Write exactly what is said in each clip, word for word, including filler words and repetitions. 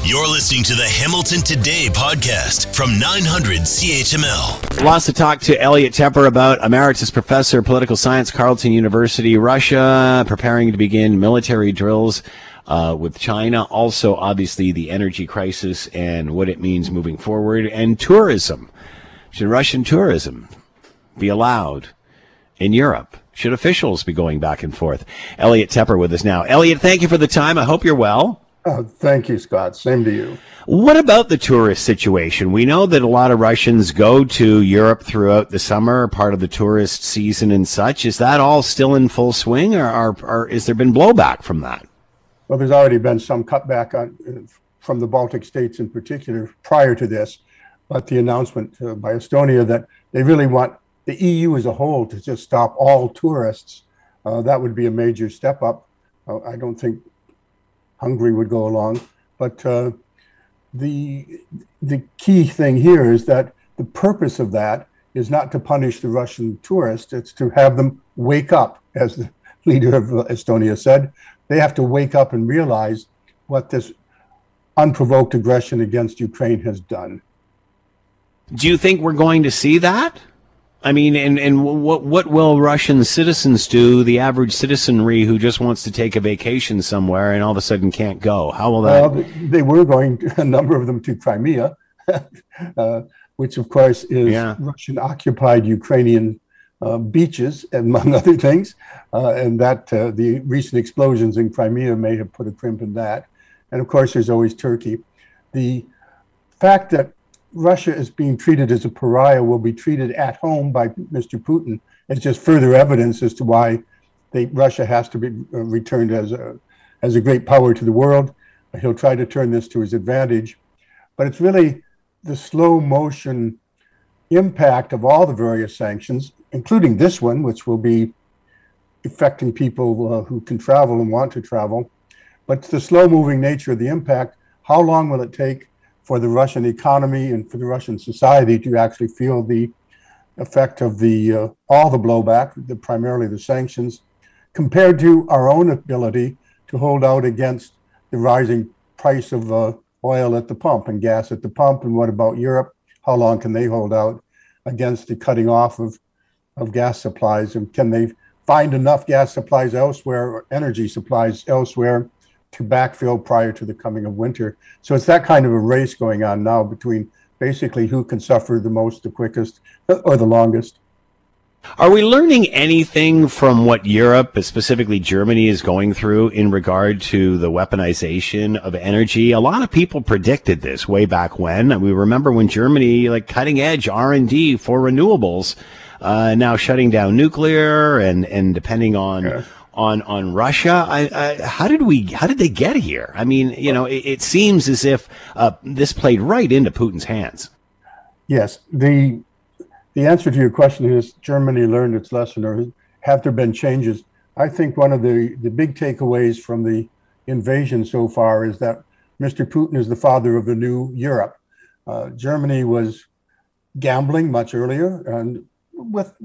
You're listening to the Hamilton Today podcast from nine hundred C H M L. Lots to talk to Elliot Tepper about, Emeritus Professor of Political Science, Carleton University. Russia preparing to begin military drills uh, with China. Also, obviously, the energy crisis and what it means moving forward. And tourism. Should Russian tourism be allowed in Europe? Should officials be going back and forth? Elliot Tepper with us now. Elliot, thank you for the time. I hope you're well. Oh, thank you, Scott. Same to you. What about the tourist situation? We know that a lot of Russians go to Europe throughout the summer, part of the tourist season and such. Is that all still in full swing, or, or, or is there been blowback from that? Well, there's already been some cutback on, from the Baltic states in particular prior to this, but the announcement uh, by Estonia that they really want the E U as a whole to just stop all tourists, uh, that would be a major step up. Uh, I don't think Hungary would go along, but uh, the the key thing here is that the purpose of that is not to punish the Russian tourists. It's to have them wake up, as the leader of Estonia said. They have to wake up and realize what this unprovoked aggression against Ukraine has done. Do you think we're going to see that? I mean, and, and what what will Russian citizens do, the average citizenry who just wants to take a vacation somewhere and all of a sudden can't go? How will that... Well, they were going, a number of them, to Crimea, uh, which, of course, is yeah. Russian-occupied Ukrainian uh, beaches, among other things. Uh, and that uh, the recent explosions in Crimea may have put a crimp in that. And, of course, there's always Turkey. The fact that Russia is being treated as a pariah will be treated at home by Mister Putin. It's just further evidence as to why they, Russia has to be uh, returned as a as a great power to the world. He'll try to turn this to his advantage, but it's really the slow motion impact of all the various sanctions, including this one, which will be affecting people uh, who can travel and want to travel. But it's the slow moving nature of the impact. How long will it take for the Russian economy and for the Russian society to actually feel the effect of the uh, all the blowback, the, primarily the sanctions, compared to our own ability to hold out against the rising price of uh, oil at the pump and gas at the pump? And what about Europe? How long can they hold out against the cutting off of, of gas supplies? And can they find enough gas supplies elsewhere or energy supplies elsewhere to backfill prior to the coming of winter? So it's that kind of a race going on now between basically who can suffer the most, the quickest, or the longest. Are we learning anything from what Europe, specifically Germany, is going through in regard to the weaponization of energy? A lot of people predicted this way back when. We remember when Germany, like cutting edge R and D for renewables, uh, now shutting down nuclear and, and depending on... Yeah. On on Russia, I, I, how did we? How did they get here? I mean, you know, it, it seems as if uh, this played right into Putin's hands. Yes, the the answer to your question is Germany learned its lesson, or have there been changes? I think one of the, the big takeaways from the invasion so far is that Mister Putin is the father of the new Europe. Uh, Germany was gambling much earlier, and with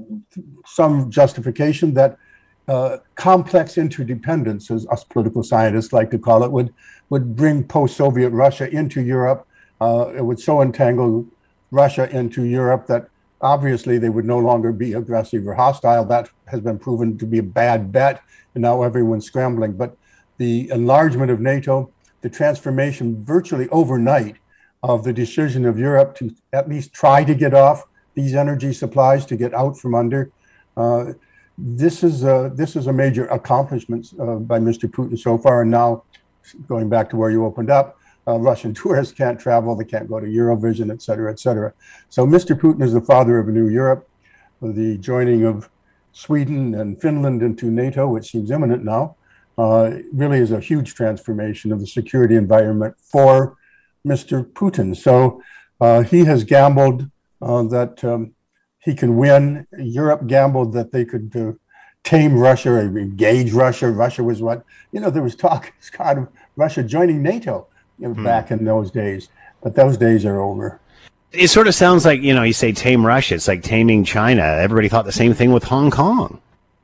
some justification that Uh, complex interdependence, as us political scientists like to call it, would would bring post-Soviet Russia into Europe. Uh, it would so entangle Russia into Europe that obviously they would no longer be aggressive or hostile. That has been proven to be a bad bet, and now everyone's scrambling. But the enlargement of NATO, the transformation virtually overnight of the decision of Europe to at least try to get off these energy supplies, to get out from under, uh, This is a, this is a major accomplishment uh, by Mister Putin so far. And now, going back to where you opened up, uh, Russian tourists can't travel, they can't go to Eurovision, et cetera, et cetera. So Mister Putin is the father of a new Europe. The joining of Sweden and Finland into NATO, which seems imminent now, uh, really is a huge transformation of the security environment for Mister Putin. So uh, he has gambled uh, that um, he can win. Europe gambled that they could uh, tame Russia or engage Russia. Russia was what, you know, there was talk, Scott, of Russia joining NATO, you know, hmm. back in those days. But those days are over. It sort of sounds like, you know, you say tame Russia. It's like taming China. Everybody thought the same thing with Hong Kong.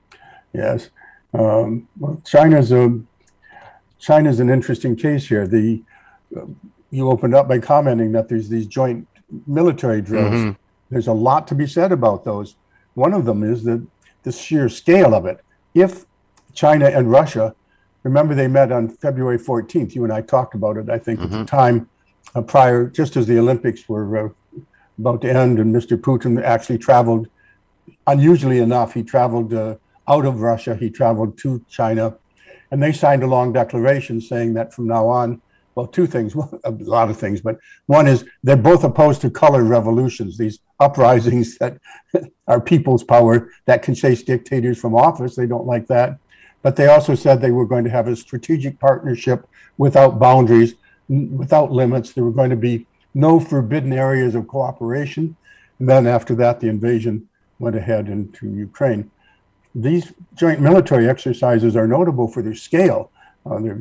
Yes. Um, well, China's a, China's an interesting case here. The uh, you opened up by commenting that there's these joint military drills. Mm-hmm. There's a lot to be said about those. One of them is the, the sheer scale of it. If China and Russia, remember they met on February fourteenth. You and I talked about it, I think, mm-hmm. at the time uh, prior, just as the Olympics were uh, about to end, and Mister Putin actually traveled, unusually enough, he traveled uh, out of Russia, he traveled to China, and they signed a long declaration saying that from now on, well, two things, a lot of things, but one is they're both opposed to color revolutions, these uprisings that are people's power that can chase dictators from office. They don't like that. But they also said they were going to have a strategic partnership without boundaries, without limits. There were going to be no forbidden areas of cooperation. And then after that, the invasion went ahead into Ukraine. These joint military exercises are notable for their scale. Uh, they're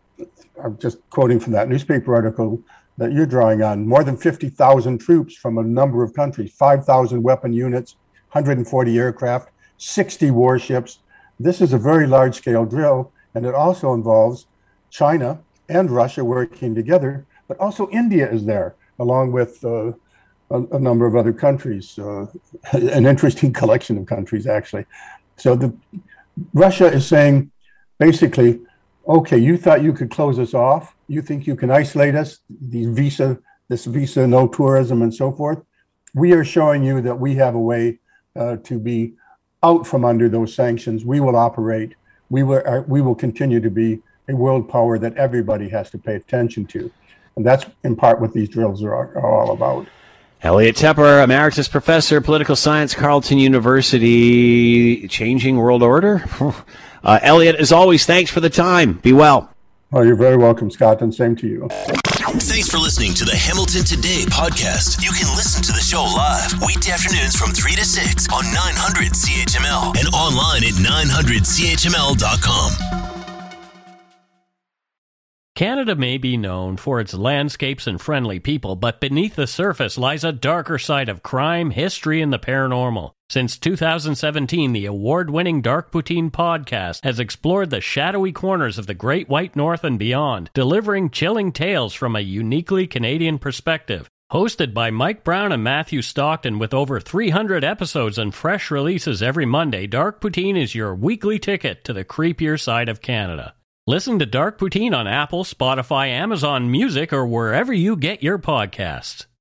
I'm just quoting from that newspaper article that you're drawing on, more than fifty thousand troops from a number of countries, five thousand weapon units, one hundred forty aircraft, sixty warships. This is a very large-scale drill, and it also involves China and Russia working together, but also India is there, along with uh, a, a number of other countries, uh, an interesting collection of countries, actually. So the, Russia is saying, basically, okay, you thought you could close us off. You think you can isolate us, these visa, this visa, no tourism and so forth. We are showing you that we have a way uh, to be out from under those sanctions. We will operate. We will, uh, we will continue to be a world power that everybody has to pay attention to. And that's in part what these drills are, are all about. Elliot Tepper, Emeritus Professor, Political Science, Carleton University, Changing World Order. Uh, Elliot, as always, thanks for the time. Be well. Oh, you're very welcome, Scott, and same to you. Thanks for listening to the Hamilton Today podcast. You can listen to the show live weekday afternoons from three to six on nine hundred C H M L and online at nine hundred C H M L dot com. Canada may be known for its landscapes and friendly people, but beneath the surface lies a darker side of crime, history, and the paranormal. Since two thousand seventeen, the award-winning Dark Poutine podcast has explored the shadowy corners of the Great White North and beyond, delivering chilling tales from a uniquely Canadian perspective. Hosted by Mike Brown and Matthew Stockton with over three hundred episodes and fresh releases every Monday, Dark Poutine is your weekly ticket to the creepier side of Canada. Listen to Dark Poutine on Apple, Spotify, Amazon Music, or wherever you get your podcasts.